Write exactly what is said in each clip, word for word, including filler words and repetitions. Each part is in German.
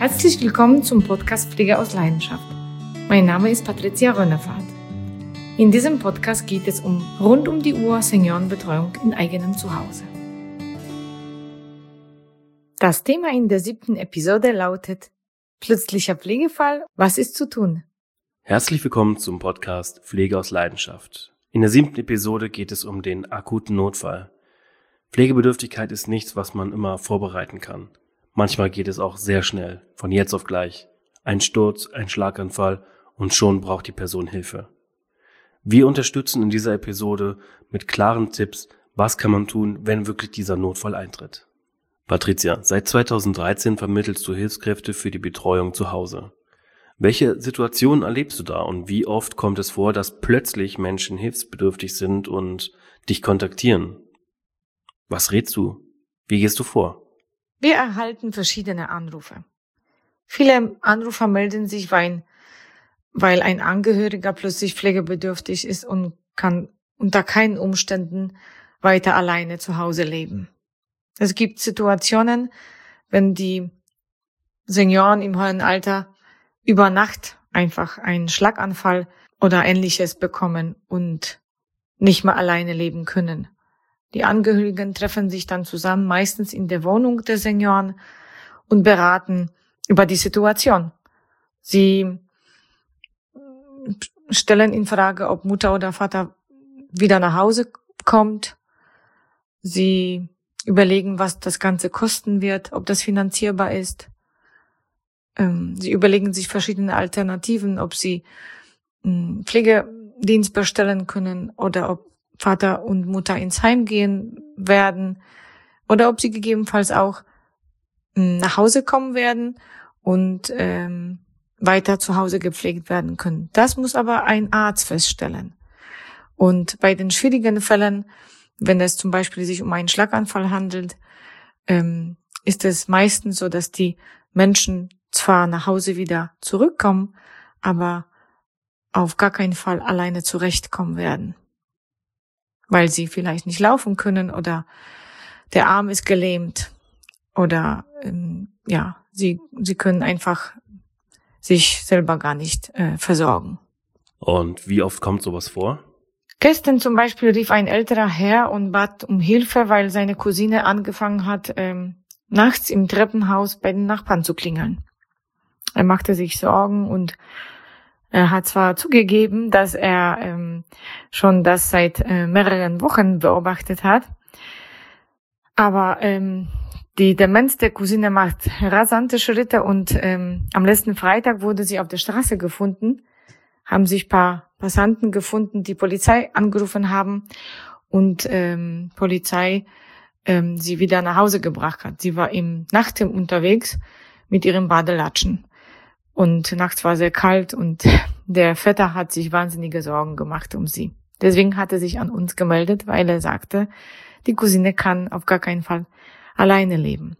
Herzlich willkommen zum Podcast Pflege aus Leidenschaft. Mein Name ist Patricia Rönnefahrt. In diesem Podcast geht es um rund um die Uhr Seniorenbetreuung in eigenem Zuhause. Das Thema in der siebten Episode lautet: Plötzlicher Pflegefall, was ist zu tun? Herzlich willkommen zum Podcast Pflege aus Leidenschaft. In der siebten Episode geht es um den akuten Notfall. Pflegebedürftigkeit ist nichts, was man immer vorbereiten kann. Manchmal geht es auch sehr schnell, von jetzt auf gleich. Ein Sturz, ein Schlaganfall und schon braucht die Person Hilfe. Wir unterstützen in dieser Episode mit klaren Tipps, was kann man tun, wenn wirklich dieser Notfall eintritt. Patricia, seit zweitausenddreizehn vermittelst du Hilfskräfte für die Betreuung zu Hause. Welche Situationen erlebst du da und wie oft kommt es vor, dass plötzlich Menschen hilfsbedürftig sind und dich kontaktieren? Was rätst du? Wie gehst du vor? Wir erhalten verschiedene Anrufe. Viele Anrufer melden sich, weil, weil ein Angehöriger plötzlich pflegebedürftig ist und kann unter keinen Umständen weiter alleine zu Hause leben. Es gibt Situationen, wenn die Senioren im hohen Alter über Nacht einfach einen Schlaganfall oder Ähnliches bekommen und nicht mehr alleine leben können. Die Angehörigen treffen sich dann zusammen, meistens in der Wohnung der Senioren, und beraten über die Situation. Sie stellen in Frage, ob Mutter oder Vater wieder nach Hause kommt. Sie überlegen, was das Ganze kosten wird, ob das finanzierbar ist. Sie überlegen sich verschiedene Alternativen, ob sie einen Pflegedienst bestellen können oder ob Vater und Mutter ins Heim gehen werden oder ob sie gegebenenfalls auch nach Hause kommen werden und ähm, weiter zu Hause gepflegt werden können. Das muss aber ein Arzt feststellen. Und bei den schwierigen Fällen, wenn es zum Beispiel sich um einen Schlaganfall handelt, ähm, ist es meistens so, dass die Menschen zwar nach Hause wieder zurückkommen, aber auf gar keinen Fall alleine zurechtkommen werden, weil sie vielleicht nicht laufen können oder der Arm ist gelähmt oder ähm, ja, sie sie können einfach sich selber gar nicht äh, versorgen. Und wie oft kommt sowas vor? Gestern zum Beispiel rief ein älterer Herr und bat um Hilfe, weil seine Cousine angefangen hat, ähm, nachts im Treppenhaus bei den Nachbarn zu klingeln. Er machte sich Sorgen und er hat zwar zugegeben, dass er ähm, schon das seit äh, mehreren Wochen beobachtet hat, aber ähm, die Demenz der Cousine macht rasante Schritte und ähm, am letzten Freitag wurde sie auf der Straße gefunden, haben sich paar Passanten gefunden, die Polizei angerufen haben und ähm, Polizei ähm, sie wieder nach Hause gebracht hat. Sie war im Nacht unterwegs mit ihrem Badelatschen. Und nachts war sehr kalt und der Vetter hat sich wahnsinnige Sorgen gemacht um sie. Deswegen hat er sich an uns gemeldet, weil er sagte, die Cousine kann auf gar keinen Fall alleine leben.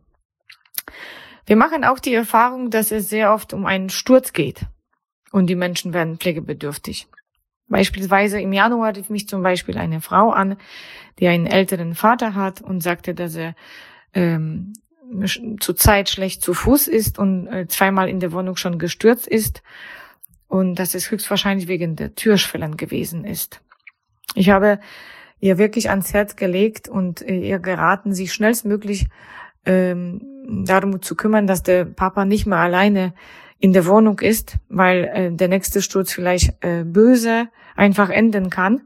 Wir machen auch die Erfahrung, dass es sehr oft um einen Sturz geht und die Menschen werden pflegebedürftig. Beispielsweise im Januar rief mich zum Beispiel eine Frau an, die einen älteren Vater hat und sagte, dass er ähm, zurzeit schlecht zu Fuß ist und äh, zweimal in der Wohnung schon gestürzt ist und dass es höchstwahrscheinlich wegen der Türschwellen gewesen ist. Ich habe ihr wirklich ans Herz gelegt und äh, ihr geraten, sich schnellstmöglich ähm, darum zu kümmern, dass der Papa nicht mehr alleine in der Wohnung ist, weil äh, der nächste Sturz vielleicht äh, böse einfach enden kann.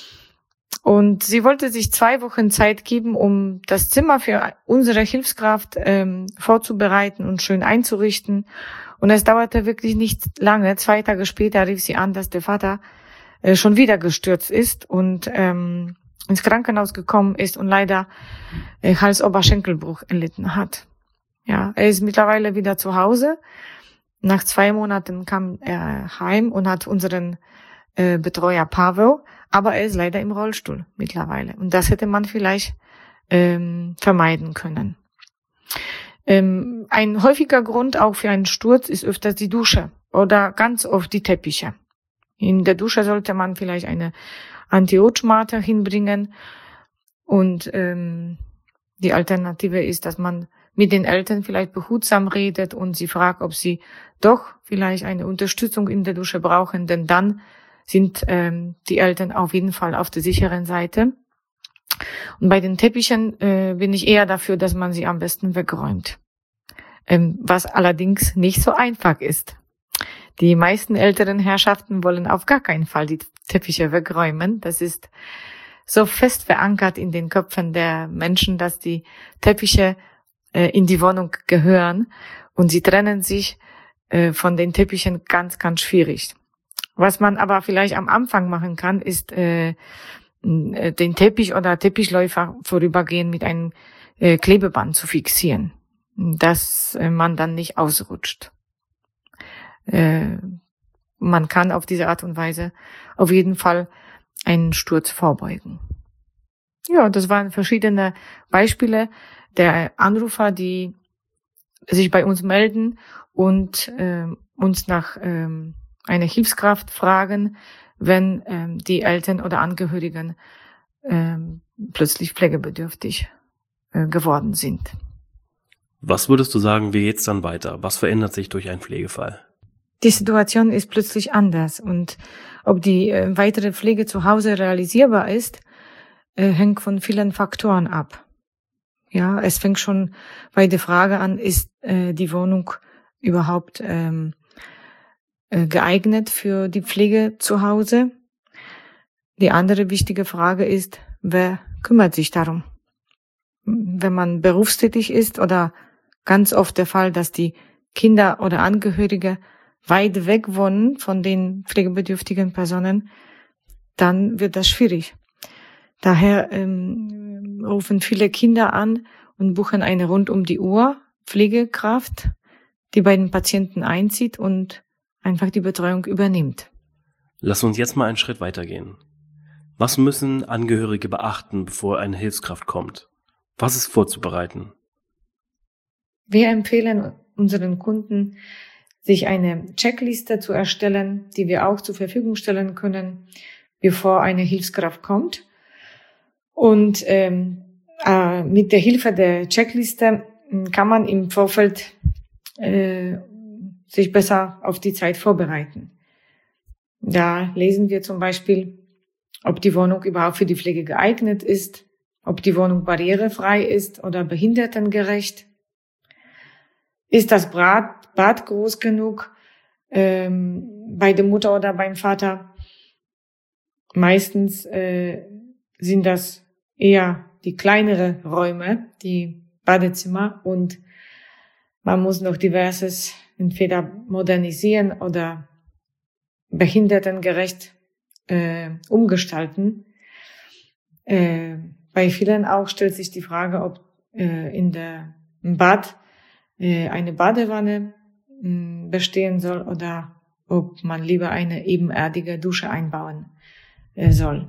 Und sie wollte sich zwei Wochen Zeit geben, um das Zimmer für unsere Hilfskraft ähm, vorzubereiten und schön einzurichten. Und es dauerte wirklich nicht lange. Zwei Tage später rief sie an, dass der Vater äh, schon wieder gestürzt ist und ähm, ins Krankenhaus gekommen ist und leider äh, Hals-Oberschenkelbruch erlitten hat. Ja, er ist mittlerweile wieder zu Hause. Nach zwei Monaten kam er heim und hat unseren äh, Betreuer Pavel, aber er ist leider im Rollstuhl mittlerweile. Und das hätte man vielleicht ähm, vermeiden können. Ähm, ein häufiger Grund auch für einen Sturz ist öfters die Dusche oder ganz oft die Teppiche. In der Dusche sollte man vielleicht eine Anti-Rutschmatte hinbringen und ähm, die Alternative ist, dass man mit den Eltern vielleicht behutsam redet und sie fragt, ob sie doch vielleicht eine Unterstützung in der Dusche brauchen, denn dann sind ähm, die Eltern auf jeden Fall auf der sicheren Seite. Und bei den Teppichen äh, bin ich eher dafür, dass man sie am besten wegräumt, ähm, was allerdings nicht so einfach ist. Die meisten älteren Herrschaften wollen auf gar keinen Fall die Teppiche wegräumen. Das ist so fest verankert in den Köpfen der Menschen, dass die Teppiche äh, in die Wohnung gehören und sie trennen sich äh, von den Teppichen ganz, ganz schwierig. Was man aber vielleicht am Anfang machen kann, ist äh, den Teppich oder Teppichläufer vorübergehend mit einem äh, Klebeband zu fixieren, dass äh, man dann nicht ausrutscht. Äh, man kann auf diese Art und Weise auf jeden Fall einen Sturz vorbeugen. Ja, das waren verschiedene Beispiele der Anrufer, die sich bei uns melden und äh, uns nach äh, einer Hilfskraft fragen, wenn ähm, die Eltern oder Angehörigen ähm, plötzlich pflegebedürftig äh, geworden sind. Was würdest du sagen, wie geht's dann weiter? Was verändert sich durch einen Pflegefall? Die Situation ist plötzlich anders und ob die äh, weitere Pflege zu Hause realisierbar ist, äh, hängt von vielen Faktoren ab. Ja, es fängt schon bei der Frage an, ist äh, die Wohnung überhaupt ähm, geeignet für die Pflege zu Hause. Die andere wichtige Frage ist, wer kümmert sich darum? Wenn man berufstätig ist oder ganz oft der Fall, dass die Kinder oder Angehörige weit weg wohnen von den pflegebedürftigen Personen, dann wird das schwierig. Daher ähm, rufen viele Kinder an und buchen eine rund um die Uhr Pflegekraft, die bei den Patienten einzieht und einfach die Betreuung übernimmt. Lass uns jetzt mal einen Schritt weitergehen. Was müssen Angehörige beachten, bevor eine Hilfskraft kommt? Was ist vorzubereiten? Wir empfehlen unseren Kunden, sich eine Checkliste zu erstellen, die wir auch zur Verfügung stellen können, bevor eine Hilfskraft kommt. Und ähm, äh, mit der Hilfe der Checkliste kann man im Vorfeld äh, sich besser auf die Zeit vorbereiten. Da lesen wir zum Beispiel, ob die Wohnung überhaupt für die Pflege geeignet ist, ob die Wohnung barrierefrei ist oder behindertengerecht. Ist das Bad, Bad groß genug ähm, bei der Mutter oder beim Vater? Meistens äh, sind das eher die kleinere Räume, die Badezimmer, und man muss noch diverses entweder modernisieren oder behindertengerecht äh, umgestalten. Äh, bei vielen auch stellt sich die Frage, ob äh, in der im Bad äh, eine Badewanne mh, bestehen soll oder ob man lieber eine ebenerdige Dusche einbauen äh, soll.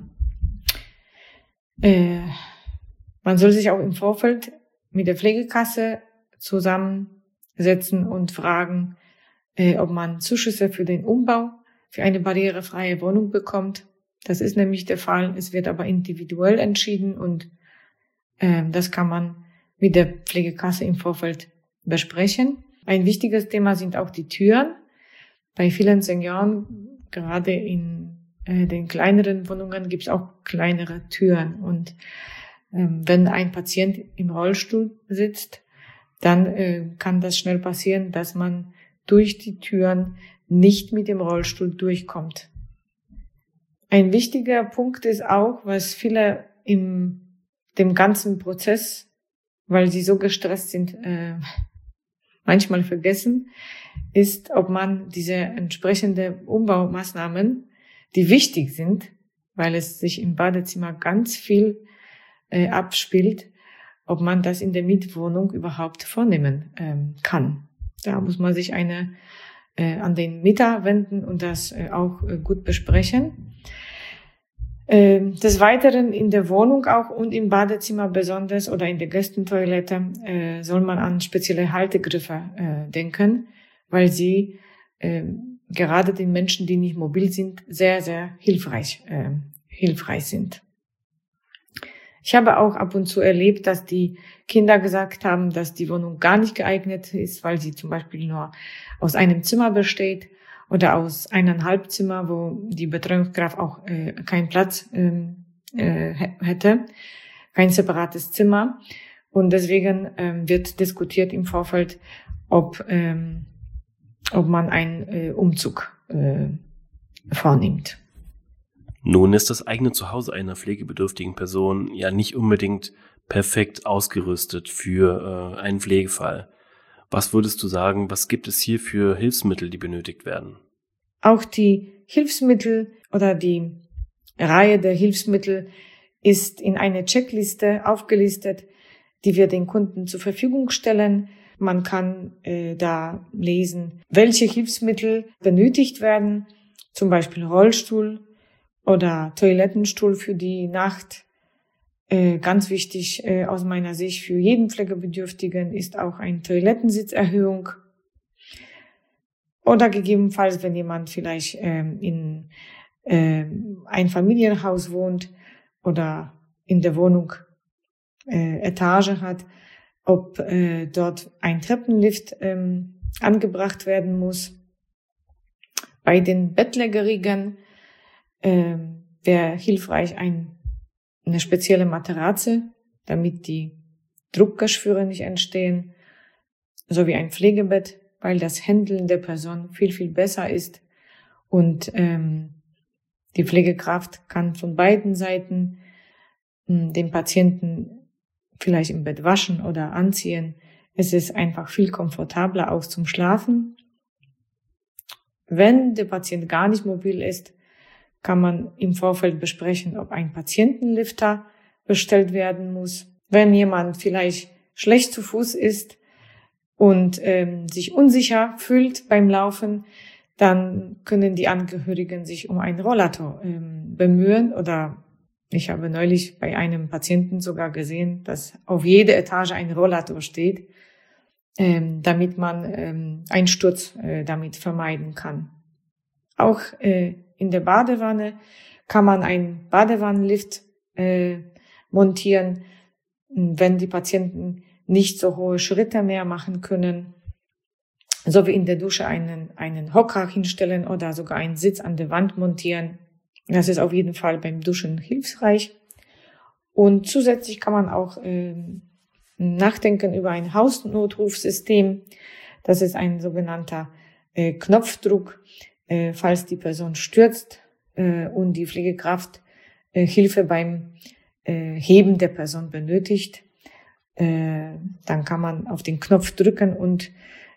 Äh, man soll sich auch im Vorfeld mit der Pflegekasse zusammensetzen und fragen, äh, ob man Zuschüsse für den Umbau für eine barrierefreie Wohnung bekommt. Das ist nämlich der Fall. Es wird aber individuell entschieden und äh, das kann man mit der Pflegekasse im Vorfeld besprechen. Ein wichtiges Thema sind auch die Türen. Bei vielen Senioren, gerade in äh, den kleineren Wohnungen, gibt es auch kleinere Türen. Und ähm, wenn ein Patient im Rollstuhl sitzt, dann äh, kann das schnell passieren, dass man durch die Türen nicht mit dem Rollstuhl durchkommt. Ein wichtiger Punkt ist auch, was viele im dem ganzen Prozess, weil sie so gestresst sind, äh, manchmal vergessen, ist, ob man diese entsprechende Umbaumaßnahmen, die wichtig sind, weil es sich im Badezimmer ganz viel äh, abspielt, ob man das in der Mietwohnung überhaupt vornehmen ähm, kann. Da muss man sich eine äh, an den Mieter wenden und das äh, auch äh, gut besprechen. Äh, des Weiteren in der Wohnung auch und im Badezimmer besonders oder in der Gästentoilette äh, soll man an spezielle Haltegriffe äh, denken, weil sie äh, gerade den Menschen, die nicht mobil sind, sehr, sehr hilfreich, äh, hilfreich sind. Ich habe auch ab und zu erlebt, dass die Kinder gesagt haben, dass die Wohnung gar nicht geeignet ist, weil sie zum Beispiel nur aus einem Zimmer besteht oder aus eineinhalb Zimmer, wo die Betreuungskraft auch äh, keinen Platz ähm, äh, hätte, kein separates Zimmer. Und deswegen ähm, wird diskutiert im Vorfeld, ob ähm, ob man einen äh, Umzug äh, vornimmt. Nun ist das eigene Zuhause einer pflegebedürftigen Person ja nicht unbedingt perfekt ausgerüstet für äh, einen Pflegefall. Was würdest du sagen, was gibt es hier für Hilfsmittel, die benötigt werden? Auch die Hilfsmittel oder die Reihe der Hilfsmittel ist in eine Checkliste aufgelistet, die wir den Kunden zur Verfügung stellen. Man kann äh, da lesen, welche Hilfsmittel benötigt werden, zum Beispiel Rollstuhl oder Toilettenstuhl für die Nacht. Äh, ganz wichtig äh, aus meiner Sicht für jeden Pflegebedürftigen ist auch eine Toilettensitzerhöhung. Oder gegebenenfalls, wenn jemand vielleicht ähm, in äh, ein Familienhaus wohnt oder in der Wohnung äh, Etage hat, ob äh, dort ein Treppenlift ähm, angebracht werden muss. Bei den Bettlägerigen äh, wäre hilfreich ein, eine spezielle Matratze, damit die Druckgeschwüre nicht entstehen, sowie ein Pflegebett, weil das Händeln der Person viel, viel besser ist und ähm, die Pflegekraft kann von beiden Seiten mh, den Patienten vielleicht im Bett waschen oder anziehen. Es ist einfach viel komfortabler auch zum Schlafen. Wenn der Patient gar nicht mobil ist, kann man im Vorfeld besprechen, ob ein Patientenlifter bestellt werden muss. Wenn jemand vielleicht schlecht zu Fuß ist und ähm, sich unsicher fühlt beim Laufen, dann können die Angehörigen sich um einen Rollator ähm, bemühen. Oder ich habe neulich bei einem Patienten sogar gesehen, dass auf jeder Etage ein Rollator steht, ähm, damit man ähm, einen Sturz äh, damit vermeiden kann. Auch äh, in der Badewanne kann man einen Badewannenlift äh, montieren, wenn die Patienten nicht so hohe Schritte mehr machen können, so wie in der Dusche einen, einen Hocker hinstellen oder sogar einen Sitz an der Wand montieren. Das ist auf jeden Fall beim Duschen hilfreich. Und zusätzlich kann man auch äh, nachdenken über ein Hausnotrufsystem. Das ist ein sogenannter äh, Knopfdruck, äh, falls die Person stürzt äh, und die Pflegekraft äh, Hilfe beim äh, Heben der Person benötigt. Äh, dann kann man auf den Knopf drücken und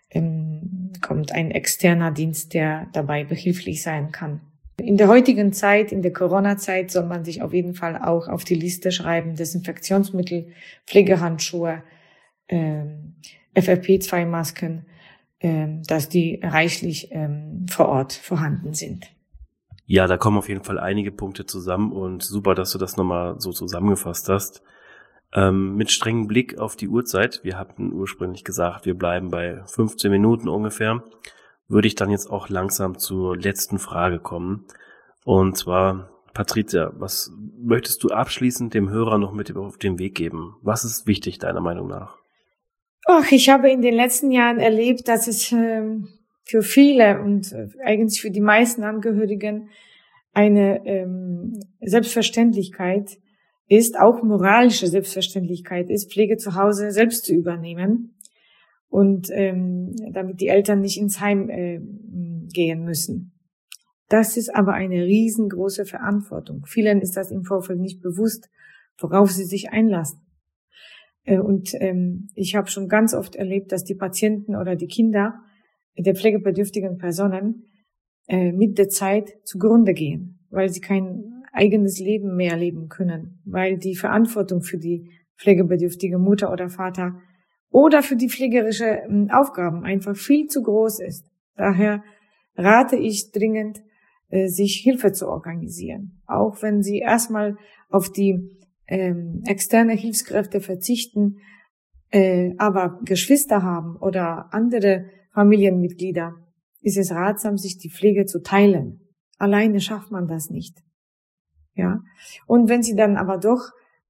ähm, kommt ein externer Dienst, der dabei behilflich sein kann. In der heutigen Zeit, in der Corona-Zeit, soll man sich auf jeden Fall auch auf die Liste schreiben, Desinfektionsmittel, Pflegehandschuhe, ähm, F F P zwei Masken, ähm, dass die reichlich ähm, vor Ort vorhanden sind. Ja, da kommen auf jeden Fall einige Punkte zusammen und super, dass du das nochmal so zusammengefasst hast. Ähm, mit strengem Blick auf die Uhrzeit, wir hatten ursprünglich gesagt, wir bleiben bei fünfzehn Minuten ungefähr, würde ich dann jetzt auch langsam zur letzten Frage kommen. Und zwar, Patricia, was möchtest du abschließend dem Hörer noch mit auf den Weg geben? Was ist wichtig deiner Meinung nach? Ach, ich habe in den letzten Jahren erlebt, dass es ähm, für viele und äh, eigentlich für die meisten Angehörigen eine ähm, Selbstverständlichkeit ist, auch moralische Selbstverständlichkeit ist, Pflege zu Hause selbst zu übernehmen. Und ähm, damit die Eltern nicht ins Heim äh, gehen müssen. Das ist aber eine riesengroße Verantwortung. Vielen ist das im Vorfeld nicht bewusst, worauf sie sich einlassen. Äh, und ähm, ich habe schon ganz oft erlebt, dass die Patienten oder die Kinder der pflegebedürftigen Personen äh, mit der Zeit zugrunde gehen, weil sie kein eigenes Leben mehr leben können, weil die Verantwortung für die pflegebedürftige Mutter oder Vater oder für die pflegerische Aufgaben einfach viel zu groß ist. Daher rate ich dringend, sich Hilfe zu organisieren. Auch wenn Sie erstmal auf die ähm, externe Hilfskräfte verzichten, äh, aber Geschwister haben oder andere Familienmitglieder, ist es ratsam, sich die Pflege zu teilen. Alleine schafft man das nicht. Ja. Und wenn Sie dann aber doch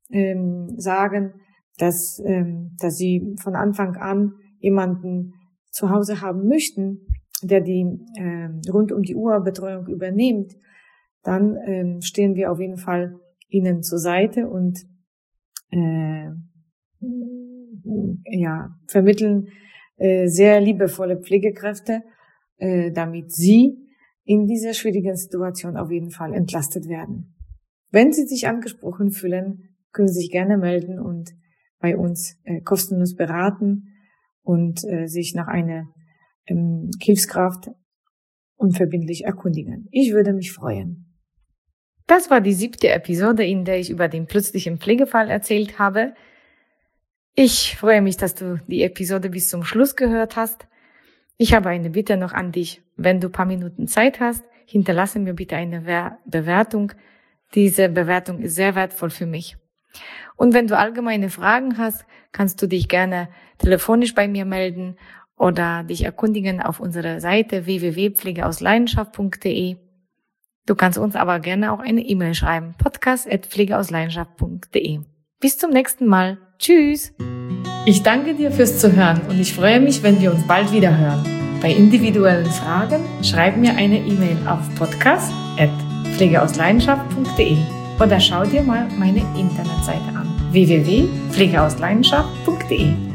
ähm, sagen, dass, ähm, dass sie von Anfang an jemanden zu Hause haben möchten, der die äh, rund um die Uhr Betreuung übernimmt, dann ähm, stehen wir auf jeden Fall ihnen zur Seite und äh, ja, vermitteln äh, sehr liebevolle Pflegekräfte, äh, damit sie in dieser schwierigen Situation auf jeden Fall entlastet werden. Wenn Sie sich angesprochen fühlen, können Sie sich gerne melden und bei uns äh, kostenlos beraten und äh, sich nach einer ähm, Hilfskraft unverbindlich erkundigen. Ich würde mich freuen. Das war die siebte Episode, in der ich über den plötzlichen Pflegefall erzählt habe. Ich freue mich, dass du die Episode bis zum Schluss gehört hast. Ich habe eine Bitte noch an dich. Wenn du ein paar Minuten Zeit hast, hinterlasse mir bitte eine Bewertung. Diese Bewertung ist sehr wertvoll für mich. Und wenn du allgemeine Fragen hast, kannst du dich gerne telefonisch bei mir melden oder dich erkundigen auf unserer Seite w w w punkt pflege aus leidenschaft punkt d e. Du kannst uns aber gerne auch eine E-Mail schreiben, podcast at pflege aus leidenschaft punkt d e. Bis zum nächsten Mal. Tschüss! Ich danke dir fürs Zuhören und ich freue mich, wenn wir uns bald wieder hören. Bei individuellen Fragen schreib mir eine E-Mail auf podcast at pflege aus leidenschaft punkt d e oder schau dir mal meine Internetseite an w w w punkt pflege aus leidenschaft punkt d e.